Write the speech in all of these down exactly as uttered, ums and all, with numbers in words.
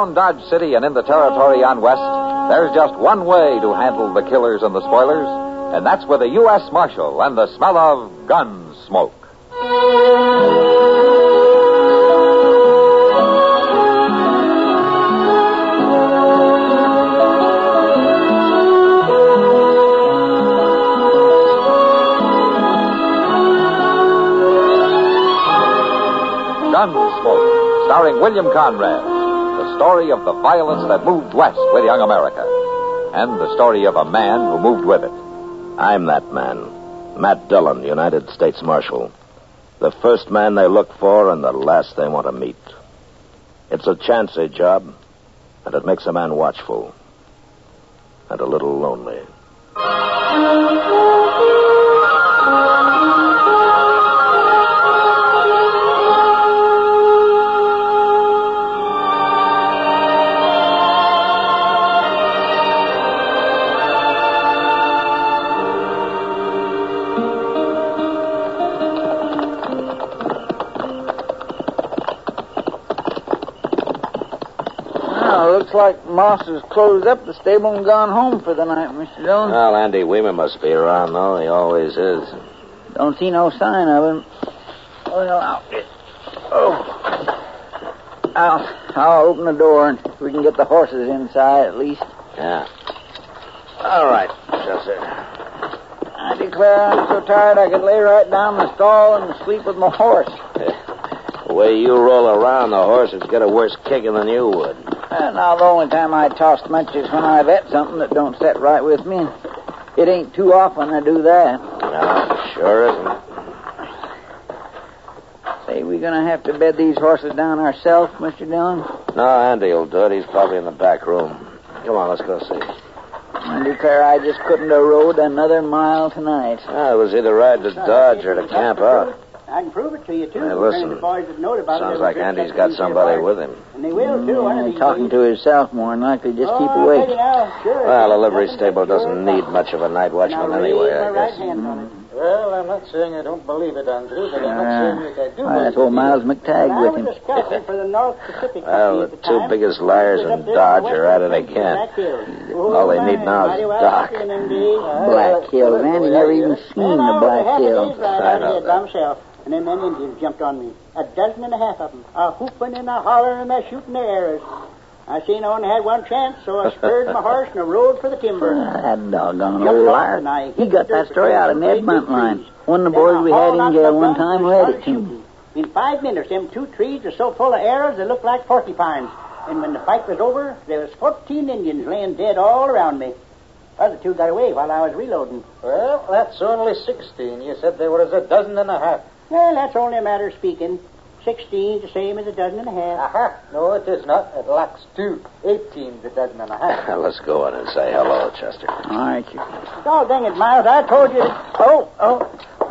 around Dodge City and in the territory on west, there's just one way to handle the killers and the spoilers, and that's with a U S Marshal and the smell of gun smoke. Gunsmoke, starring William Conrad. The story of the violence that moved west with young America. And the story of a man who moved with it. I'm that man. Matt Dillon, United States Marshal. The first man they look for and the last they want to meet. It's a chancy job, and it makes a man watchful. And a little lonely. Looks like Moss has closed up the stable and gone home for the night, Mister Dillon. Well, Andy Weeman must be around, though. He always is. Don't see no sign of him. Well, I'll... Oh. I'll, I'll open the door and we can get the horses inside at least. Yeah. All right, Chester. I declare I'm so tired I could lay right down in the stall and sleep with my horse. The way you roll around, the horse would get a worse kicking than you would. Well, now, the only time I toss much is when I've ate something that don't set right with me. It ain't too often I do that. No, sure isn't. Say, we gonna have to bed these horses down ourselves, Mister Dillon? No, Andy will do it. He's probably in the back room. Come on, let's go see. I declare I just couldn't have rode another mile tonight. Ah, it was either ride to Dodge or to camp out. I can prove it to you, too. Hey, listen. The boys that know about Sounds it, like Andy's got somebody with him. And they will, too. One of these Talking days. to himself more than likely. Just Oh, keep I'll awake. tell you now, sure. Well, a livery stable doesn't need much of a night watchman Now, anyway, raise my I right guess. hand on it. Well, I'm not saying I don't believe it, Andrew, but I'm not Uh, saying that I do why, believe that's old it. Miles McTagg I with was him. a scout for the North Pacific Well, Company the at the two time. biggest liars in Dodge are at it again. All they need now is Doc. Black Hill. Randy never even seen the Black Hill. I know that. Myself. And then them Indians jumped on me. A dozen and a half of them. A whooping and a hollering and a shooting their arrows. I seen I only had one chance, so I spurred my horse and I rode for the timber. That doggone Jumped old off liar. and I He hit got the that dirt story out of between Ned the great Buntline. trees. One of the Then boys I we had hauled in out jail my one guns time and read started it to me. shooting. In five minutes, them two trees were so full of arrows they looked like porcupines. And when the fight was over, there was fourteen Indians laying dead all around me. Other two got away while I was reloading. Well, that's only sixteen. You said there was a dozen and a half. Well, that's only a matter of speaking. Sixteen's the same as a dozen and a half. Aha. No, it is not. It lacks two. Eighteen's a dozen and a half. Let's go in and say hello, Chester. All right, you. Oh, dang it, Miles, I told you. To... Oh, oh,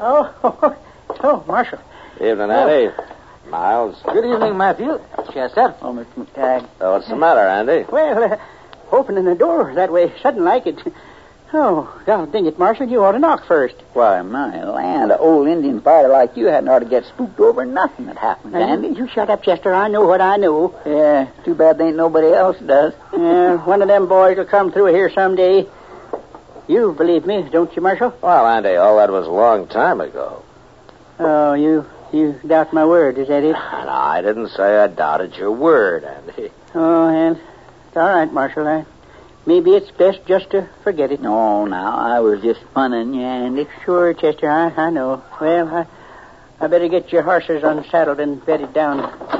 oh, oh, Marshal. Evening, Andy. Miles. Good evening, Matthew. Chester. Oh, Mister McTagg. Oh, what's the matter, Andy? Well, uh, opening the door that way, sudden like it. Oh, God dang it, Marshal, you ought to knock first. Why, my land, an old Indian fighter like you hadn't ought to get spooked over nothing that happens, Now, Andy. you, you shut up, Chester. I know what I know. Yeah, too bad there ain't nobody else does. Uh, one of them boys will come through here someday. You believe me, don't you, Marshal? Well, Andy, all that was a long time ago. Oh, you you doubt my word, is that it? No, I didn't say I doubted your word, Andy. Oh, and it's all right, Marshal. I, maybe it's best just to forget it. No, now, I was just funning you, Andy. Sure, Chester, I, I know. Well, I, I better get your horses unsaddled and bedded down.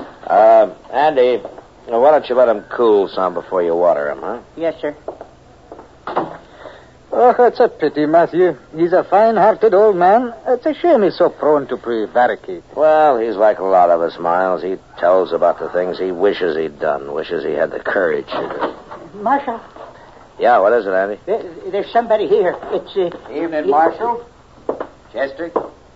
Uh, Andy, why don't you let him cool some before you water him, huh? Yes, sir. Oh, that's a pity, Matthew. He's a fine-hearted old man. It's a shame he's so prone to prevaricate. Well, he's like a lot of us, Miles. He tells about the things he wishes he'd done, wishes he had the courage to do. Marshal, Yeah, what is it, Andy? there, there's somebody here. It's, uh... Evening, it- Marshal. Chester.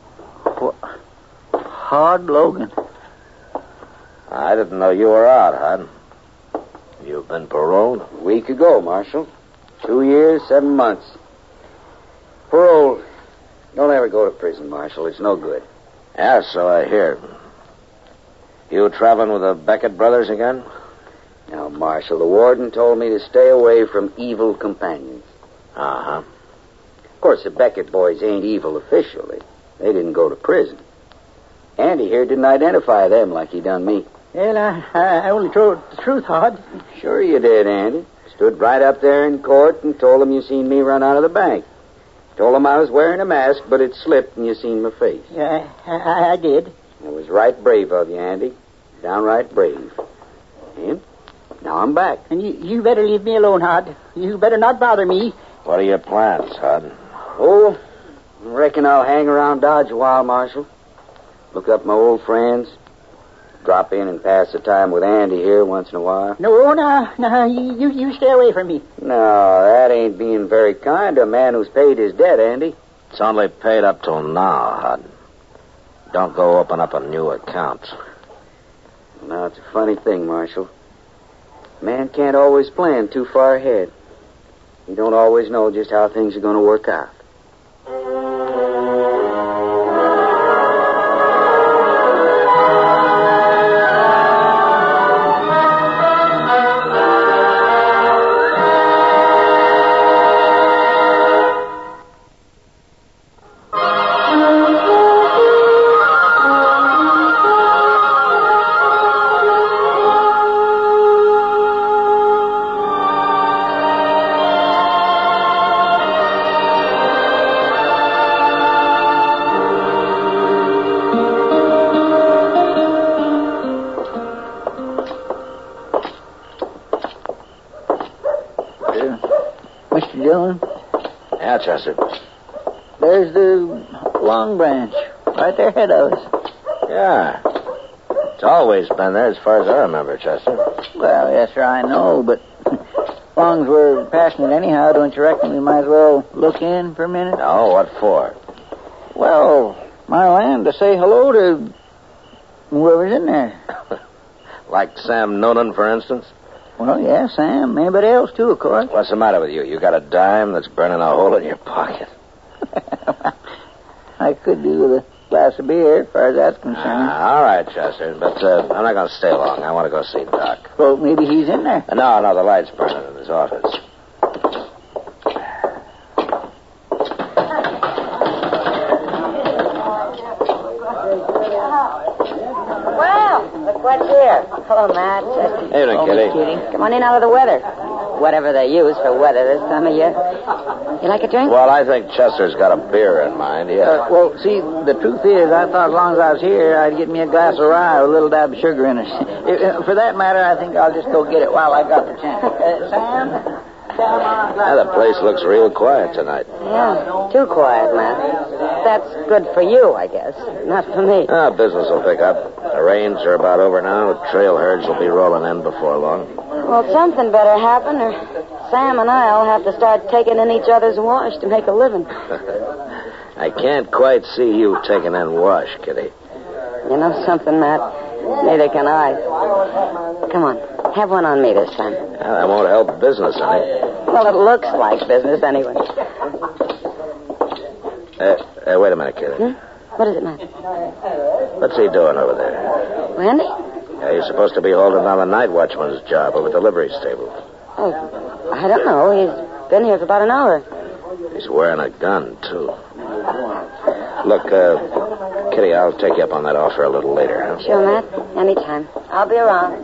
Hard Logan. I didn't know you were out, Hud. You've been paroled? A week ago, Marshal. Two years, seven months. Parole. Don't ever go to prison, Marshal. It's no good. Yeah, so I hear. You traveling with the Beckett brothers again? Now, Marshal, the warden told me to stay away from evil companions. Uh-huh. Of course, the Beckett boys ain't evil officially. They didn't go to prison. Andy here didn't identify them like he done me. Well, I, I only told the truth, Hod. Sure you did, Andy. Stood right up there in court and told them you seen me run out of the bank. Told them I was wearing a mask, but it slipped and you seen my face. Yeah, I, I, I did. It was right brave of you, Andy. Downright brave. And now I'm back. And you, you better leave me alone, Hod. You better not bother me. What are your plans, Hud? Oh, I reckon I'll hang around Dodge a while, Marshal. Look up my old friends. Drop in and pass the time with Andy here once in a while. No, no, no, you, you, you stay away from me. No, that ain't being very kind to a man who's paid his debt, Andy. It's only paid up till now, Hud. Don't go open up a new account. Now, it's a funny thing, Marshal. Man can't always plan too far ahead. You don't always know just how things are going to work out. Mister Dillon, Yeah, Chester. there's the Long Branch right there ahead of us. Yeah. It's always been there as far as I remember, Chester. Well, yes, sir, I know, but as long as we're passing it anyhow, don't you reckon we might as well look in for a minute? No, what for? Well, my land, to say hello to whoever's in there. Like Sam Noonan, for instance? Well, yeah, Sam. Anybody else, too, of course. What's the matter with you? You got a dime that's burning a hole in your pocket. I could do with a glass of beer, as far as that's concerned. Ah, all right, Chester, but uh, I'm not going to stay long. I want to go see Doc. Well, maybe he's in there. Uh, no, no, the light's burning in his office. Well, look what's here. Hello, Matt. Hey, Oh, Kitty. Miss Kitty. Come on in out of the weather. Whatever they use for weather this time of year. You like a drink? Well, I think Chester's got a beer in mind, yeah. Uh, well, see, the truth is, I thought as long as I was here, I'd get me a glass of rye with a little dab of sugar in it. Uh, For that matter, I think I'll just go get it while I got the chance. Uh, Sam? Sam, on a glass Yeah, the of place rye. looks real quiet tonight. Yeah, too quiet, Matt. That's good for you, I guess. Not for me. Ah, business will pick up. The rains are about over now. The trail herds will be rolling in before long. Well, something better happen, or Sam and I'll have to start taking in each other's wash to make a living. I can't quite see you taking in wash, Kitty. You know something, Matt? Neither can I. Come on, have one on me this time. Well, that won't help business any. Well, it looks like business anyway. Uh, uh, wait a minute, Kitty. Hmm? What is it, Matt? What's he doing over there? Randy? Yeah, he's supposed to be holding down the night watchman's job over the livery stable. Oh, I don't know. He's been here for about an hour. He's wearing a gun, too. Look, uh, Kitty, I'll take you up on that offer a little later, huh? Sure, Matt. Anytime. I'll be around.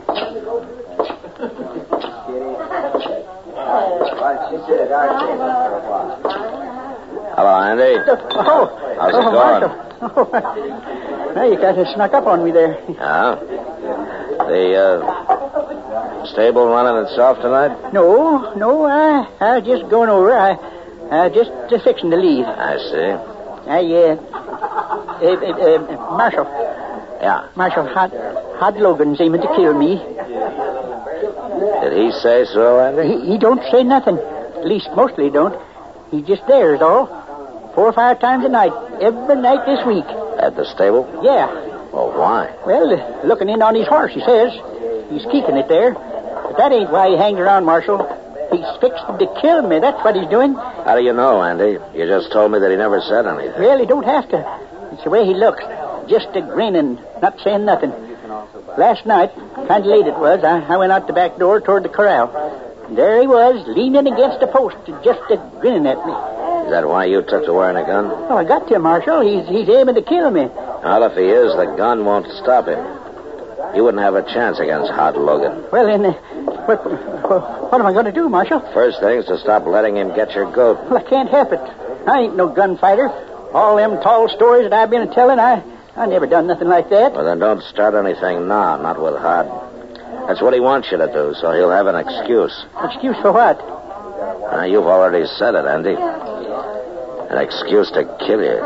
Hello, Andy. Oh, How's it oh, going? Marshal. Oh, now you kind of snuck up on me there. Yeah? The, uh, stable running itself tonight? No, no, I, I was just going over. I, I just uh, fixing to leave. I see. I, uh, uh, uh, uh, Marshal, Yeah. Marshal, Hod, Hod Logan's aiming to kill me. Did he say so, Andy? He, he don't say nothing. At least mostly don't. He's just there is all. Four or five times a night. Every night this week. At the stable? Yeah. Well, why? Well, uh, looking in on his horse, he says. He's keeping it there. But that ain't why he hangs around, Marshal. He's fixing to kill me. That's what he's doing. How do you know, Andy? You just told me that he never said anything. Well, he don't have to. It's the way he looks. Just a grinning, not saying nothing. Last night, kind of late it was, I, I went out the back door toward the corral. And there he was, leaning against a post, just a grinning at me. Is that why you took to wearing a gun? Oh, I got to, Marshal. He's, he's aiming to kill me. Well, if he is, the gun won't stop him. You wouldn't have a chance against Hod Logan. Well, then, uh, what, what am I going to do, Marshal? First thing is to stop letting him get your goat. Well, I can't help it. I ain't no gunfighter. All them tall stories that I've been telling, I, I never done nothing like that. Well, then don't start anything now, not with Hod. That's what he wants you to do, so he'll have an excuse. Excuse for what? Uh, you've already said it, Andy. An excuse to kill you.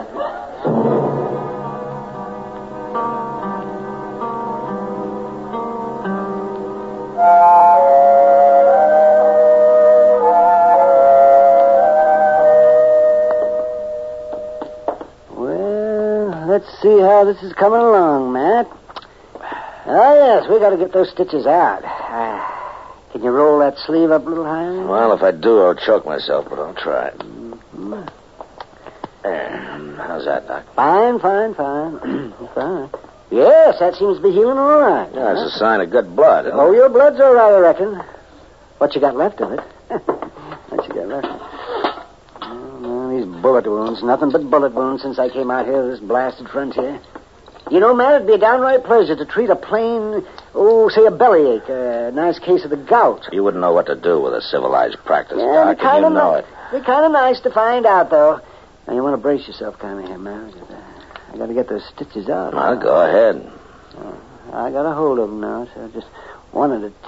Well, let's see how this is coming along, Matt. Oh, yes, we got to get those stitches out. Uh, can you roll that sleeve up a little higher? Well, if I do, I'll choke myself, but I'll try. Mm-hmm. There. How's that, Doc? Fine, fine, fine. Fine. Yes, that seems to be healing all right. Yeah, it's a sign of good blood. Oh, your blood's all right, I reckon. What you got left of it? What you got left of it? Oh, well, these bullet wounds, nothing but bullet wounds since I came out here to this blasted frontier. You know, man, it'd be a downright pleasure to treat a plain, oh, say a bellyache, a nice case of the gout. You wouldn't know what to do with a civilized practice, Yeah, Doc, and you know ni- it. It'd be kind of nice to find out, though. Now, you want to brace yourself kind of here, man. I got to get those stitches out. Well, go ahead. Oh, I got a hold of them now, so I just wanted to...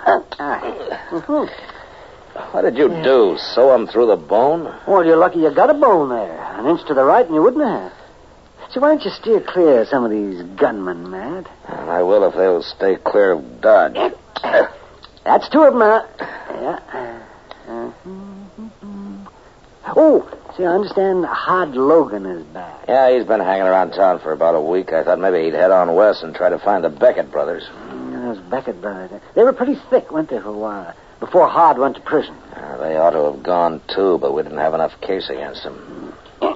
Ah. What did you do? Sew him through the bone? Well, you're lucky you got a bone there. An inch to the right and you wouldn't have. So why don't you steer clear of some of these gunmen, Matt? Well, I will if they'll stay clear of Dodge. That's two of them, huh? Yeah. Uh-huh. Oh, see, I understand Hod Logan is back. Yeah, he's been hanging around town for about a week. I thought maybe he'd head on west and try to find the Beckett brothers. Mm, those Beckett brothers. They were pretty thick, weren't they, for a while? Before Hod went to prison. Uh, they ought to have gone, too, but we didn't have enough case against them.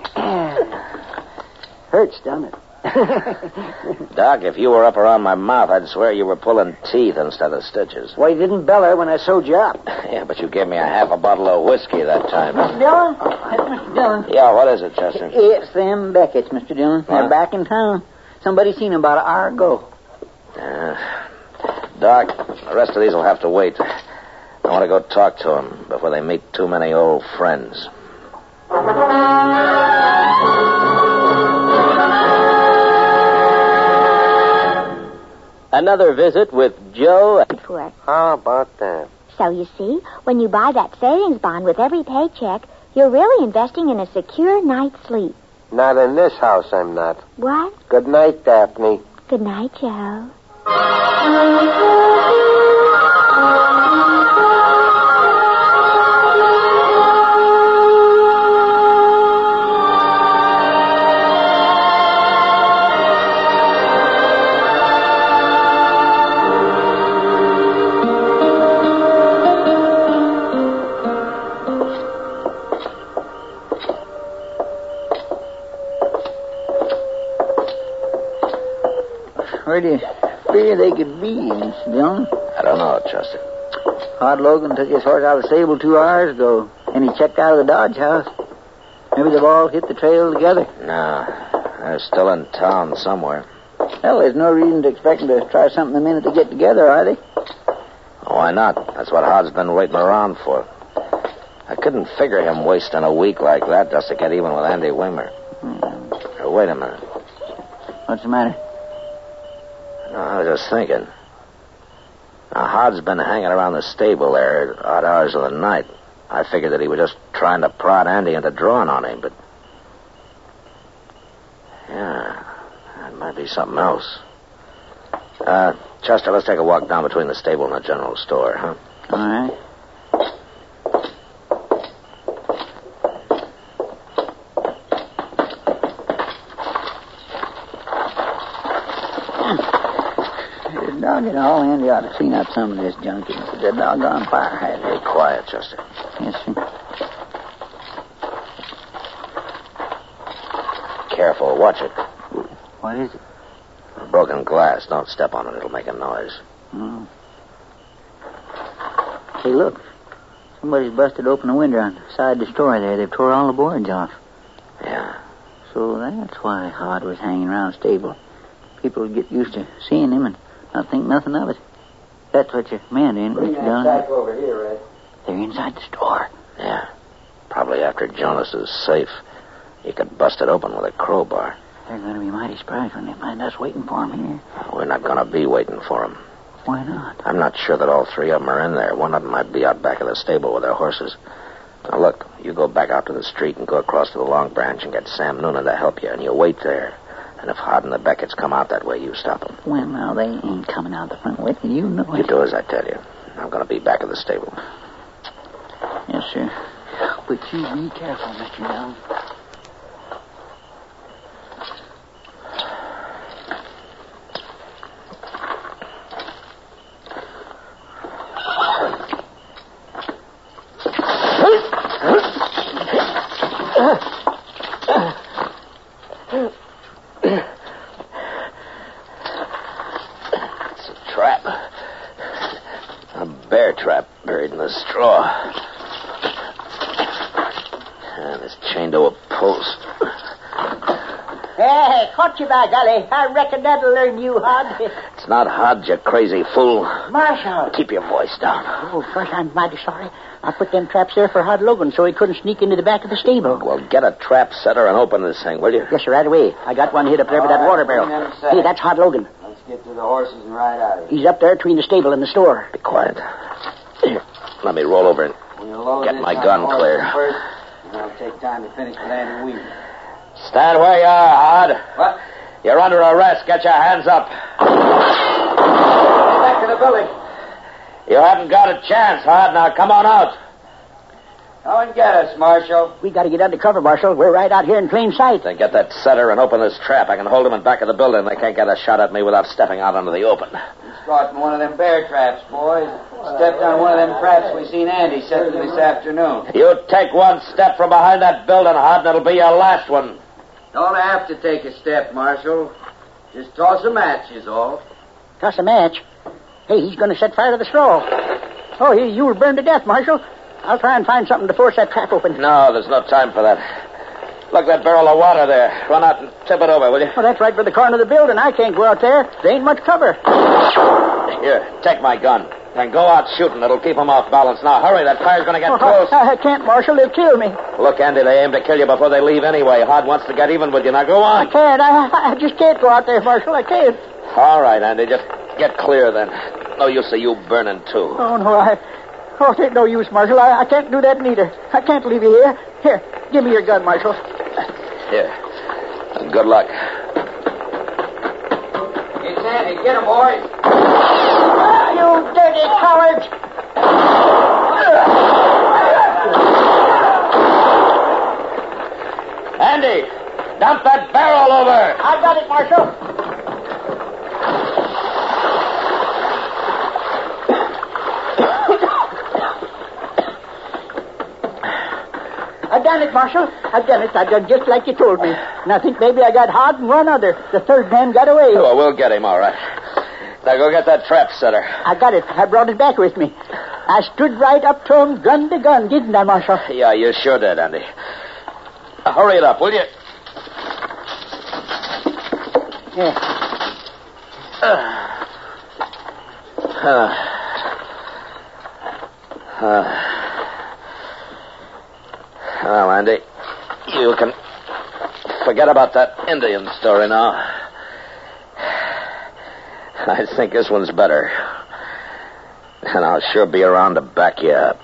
Hurts, doesn't it? Doc, if you were up around my mouth, I'd swear you were pulling teeth instead of stitches. Well, you didn't beller when I sewed you up. Yeah, but you gave me a half a bottle of whiskey that time. Mister Dillon? Mister Dillon? Yeah, what is it, Chester? It's them Beckett's, Mister Dillon. They're Huh? back in town. Somebody seen them about an hour ago. Uh, Doc, the rest of these will have to wait. I want to go talk to them before they meet too many old friends. Another visit with Joe. For it. How about that? So you see, when you buy that savings bond with every paycheck, you're really investing in a secure night's sleep. Not in this house, I'm not. What? Good night, Daphne. Good night, Joe. Where do you figure they could be, Mister Dillon? I don't know, Chester. Hod Logan took his horse out of the stable two hours ago, and he checked out of the Dodge house. Maybe they've all hit the trail together. No, they're still in town somewhere. Well, there's no reason to expect them to try something the minute they get together, are they? Why not? That's what Hod's been waiting around for. I couldn't figure him wasting a week like that just to get even with Andy Wimmer. Hmm. Wait a minute. What's the matter? No, I was just thinking. Now, Hod's been hanging around the stable there at odd hours of the night. I figured that he was just trying to prod Andy into drawing on him, but... Yeah, that might be something else. Uh, Chester, let's take a walk down between the stable and the general store, huh? All right. Doggone all, Andy ought to clean up some of this junk. It's a doggone fire hazard. Be quiet, Chester. Yes, sir. Careful, watch it. What is it? broken glass. Don't step on it. It'll make a noise. Oh. Hey, look. Somebody's busted open a window outside the store there. They've tore all the boards off. Yeah. So that's why Hod was hanging around the stable. People would get used to seeing him and not think nothing of it. That's what you meant, ain't it? Bring that sack over here, Red. They're inside the store. Yeah. Probably after Jonas's safe. You could bust it open with a crowbar. They're going to be mighty surprised when they find us waiting for them here. We're not going to be waiting for them. Why not? I'm not sure that all three of them are in there. One of them might be out back of the stable with their horses. Now, look, you go back out to the street and go across to the Long Branch and get Sam Noonan to help you, and you wait there. And if Hod and the Becketts come out that way, you stop them. Well, now, they ain't coming out the front way. You know it. You do as I tell you. I'm going to be back at the stable. Yes, sir. But you be careful, Mister Young. It's a trap. A bear trap buried in the straw. And it's chained to a post. Hey, caught you by golly. I reckon that'll learn you, Hod. It's not Hod, you crazy fool. Marshal. Keep your voice down. Oh, first, I'm mighty sorry. I put them traps there for Hod Logan so he couldn't sneak into the back of the stable. Well, get a trap setter and open this thing, will you? Yes, sir, right away. I got one hid up there by that All water right, bring barrel. them sack. Hey, that's Hod Logan. Let's get to the horses and ride out of here. He's up there between the stable and the store. Be quiet. Here, let me roll over and We'll load get this my on gun the horses clear. First, and I'll take time to finish with Andy Weaver. Stand where you are, Hod. What? You're under arrest. Get your hands up. Back to the building. You haven't got a chance, Hod. Now, come on out. Come and get us, Marshal. We got to get under cover, Marshal. We're right out here in plain sight. Then get that setter and open this trap. I can hold them in back of the building. They can't get a shot at me without stepping out into the open. He's caught in one of them bear traps, boys. Stepped on one of them traps we seen Andy setting this afternoon. You take one step from behind that building, Hod, and it'll be your last one. Don't have to take a step, Marshal. Just toss a match is all. Toss a match. Hey, he's going to set fire to the straw. Oh, you, you'll burn to death, Marshal. I'll try and find something to force that trap open. No, there's no time for that. Look, that barrel of water there. Run out and tip it over, will you? Well, that's right by the corner of the building. I can't go out there. There ain't much cover. Here, take my gun. Then go out shooting. It'll keep them off balance. Now, hurry. That fire's going to get Oh, close. I, I can't, Marshal. They'll kill me. Look, Andy, they aim to kill you before they leave anyway. Hod wants to get even with you. Now, go I on. can't. I, I just can't go out there, Marshal. I can't. All right, Andy. Just get clear, then. No use of you burning, too. Oh, no, I... Oh, it ain't no use, Marshal. I, I can't do that neither. I can't leave you here. Here, give me your gun, Marshal. Here. Good luck. It's Andy. Get him, boys. Ah, you dirty cowards! Andy, dump that barrel over. I got it, Marshal. I done it, Marshal. I done it. I done just like you told me. And I think maybe I got Hod and one other. The third man got away. Oh, we'll get him, all right. Now go get that trap setter. I got it. I brought it back with me. I stood right up to him, gun to gun, didn't I, Marshal? Yeah, you sure did, Andy. Now, hurry it up, will you? Yeah. Uh, uh, well, Andy, you can forget about that Indian story now. I think this one's better. And I'll sure be around to back you up.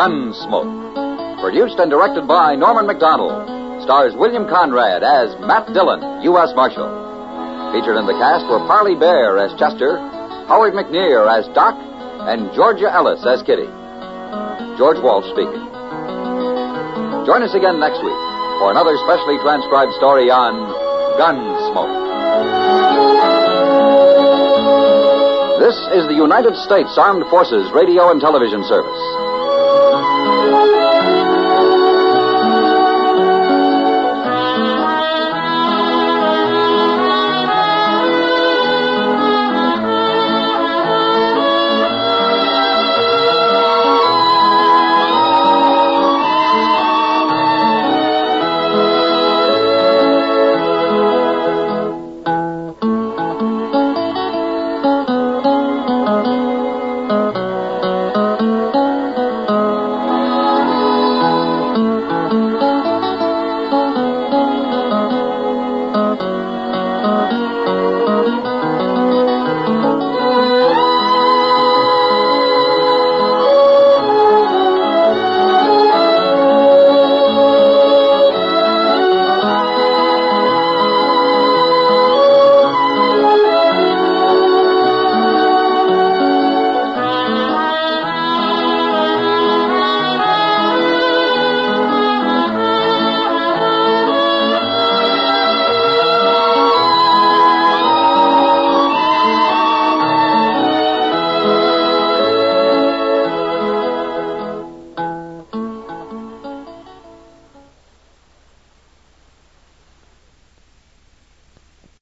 Gunsmoke. Produced and directed by Norman McDonald. Stars William Conrad as Matt Dillon, U S Marshal. Featured in the cast were Parley Bear as Chester, Howard McNear as Doc, and Georgia Ellis as Kitty. George Walsh speaking. Join us again next week for another specially transcribed story on Gunsmoke. This is the United States Armed Forces Radio and Television Service.